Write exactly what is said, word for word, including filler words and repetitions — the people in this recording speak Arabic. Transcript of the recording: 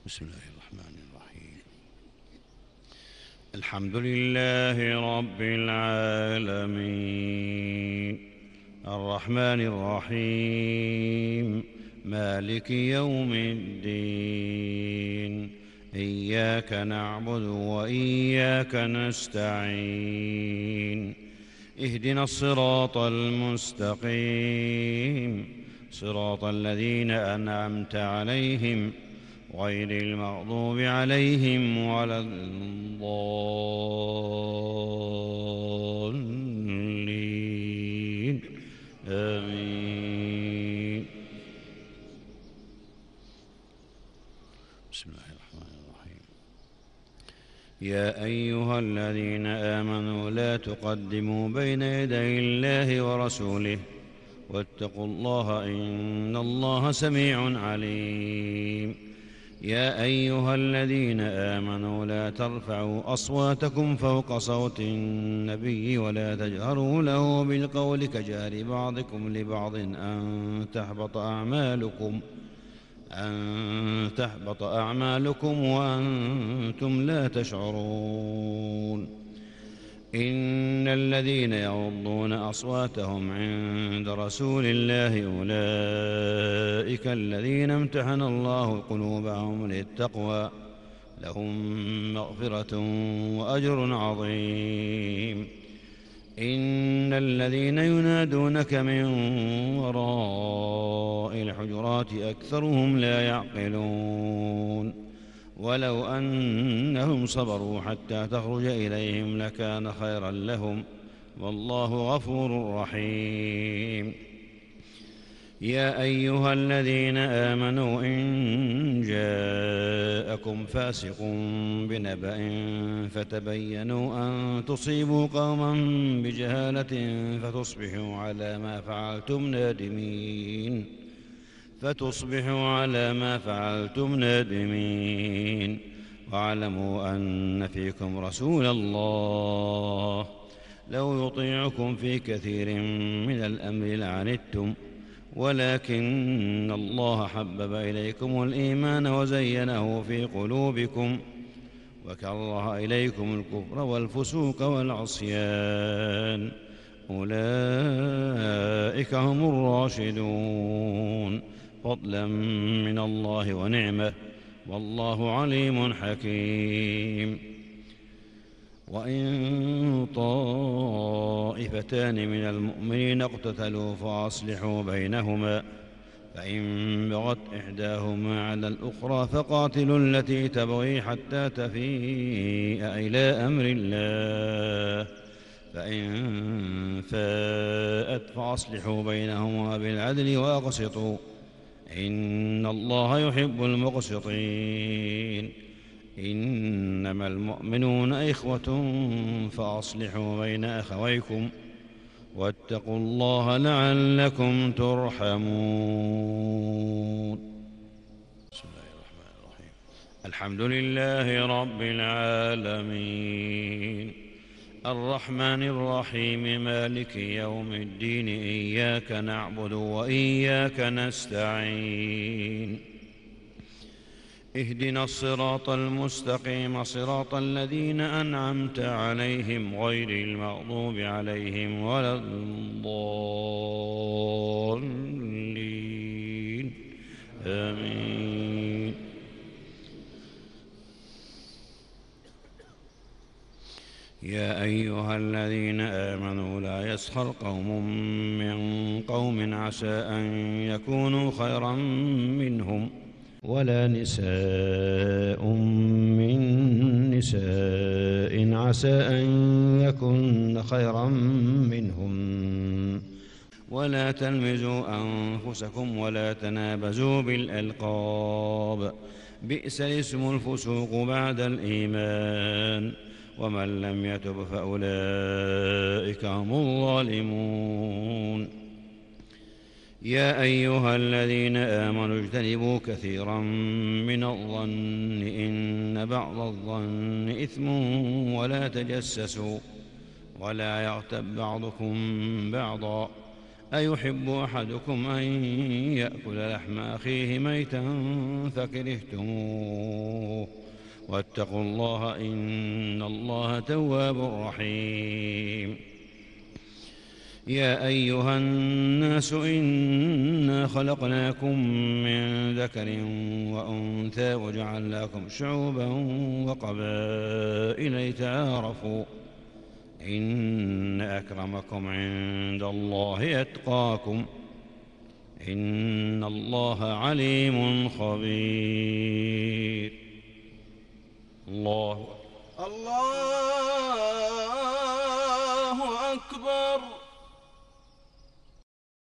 بسم الله الرحمن الرحيم. الحمد لله رب العالمين، الرحمن الرحيم، مالك يوم الدين. إياك نعبد وإياك نستعين. اهدنا الصراط المستقيم، صراط الذين أنعمت عليهم غير المغضوب عليهم ولا الضالين. آمين. بسم الله الرحمن الرحيم. يا أيها الذين آمنوا لا تقدموا بين يدي الله ورسوله واتقوا الله إن الله سميع عليم. يا أيها الذين آمنوا لا ترفعوا أصواتكم فوق صوت النبي ولا تجهروا له بالقول كجهر بعضكم لبعض أن تحبط أعمالكم أن تحبط أعمالكم وأنتم لا تشعرون. إن الذين يغضون أصواتهم عند رسول الله أولئك الذين امتحن الله قلوبهم للتقوى، لهم مغفرة وأجر عظيم. إن الذين ينادونك من وراء الحجرات أكثرهم لا يعقلون. ولو أنهم صبروا حتى تخرج إليهم لكان خيرا لهم، والله غفور رحيم. يا أيها الذين آمنوا إن جاءكم فاسق بنبأ فتبينوا أن تصيبوا قوما بجهالة فتصبحوا على ما فعلتم نادمين فتصبحوا على ما فعلتم نادمين. واعلموا أن فيكم رسول الله لو يطيعكم في كثير من الأمر لعنتم، ولكن الله حبب إليكم الإيمان وزينه في قلوبكم وكره إليكم الكفر والفسوق والعصيان، أولئك هم الراشدون، فضلا من الله ونعمة، والله عليم حكيم. وإن طائفتان من المؤمنين اقتتلوا فأصلحوا بينهما، فإن بغت إحداهما على الأخرى فقاتلوا التي تبغي حتى تفيء إلى أمر الله، فإن فاءت فأصلحوا بينهما بالعدل وأقسطوا إن الله يحب المقسطين. إنما المؤمنون إخوة فأصلحوا بين أخويكم واتقوا الله لعلكم ترحمون. بسم الله الرحمن الرحيم. الحمد لله رب العالمين، الرحمن الرحيم، مالك يوم الدين. إياك نعبد وإياك نستعين. اهدنا الصراط المستقيم، صراط الذين أنعمت عليهم غير المغضوب عليهم ولا الضالين. آمين. يا أيها الذين آمنوا لا يسخر قوم من قوم عسى أن يكونوا خيرا منهم، ولا نساء من نساء عسى أن يكن خيرا منهم، ولا تلمزوا أنفسكم ولا تنابزوا بالألقاب، بئس الاسم الفسوق بعد الإيمان، ومن لم يتب فأولئك هم الظالمون. يا أيها الذين آمنوا اجتنبوا كثيرا من الظن إن بعض الظن إثم، ولا تجسسوا ولا يغتب بعضكم بعضا أيحب أحدكم أن يأكل لحم أخيه ميتا فكرهتموه واتقوا الله إن الله تواب رحيم. يا أيها الناس إنا خلقناكم من ذكر وأنثى وجعلناكم شعوبا وقبائل لتعارفوا إن أكرمكم عند الله أتقاكم إن الله عليم خبير. الله الله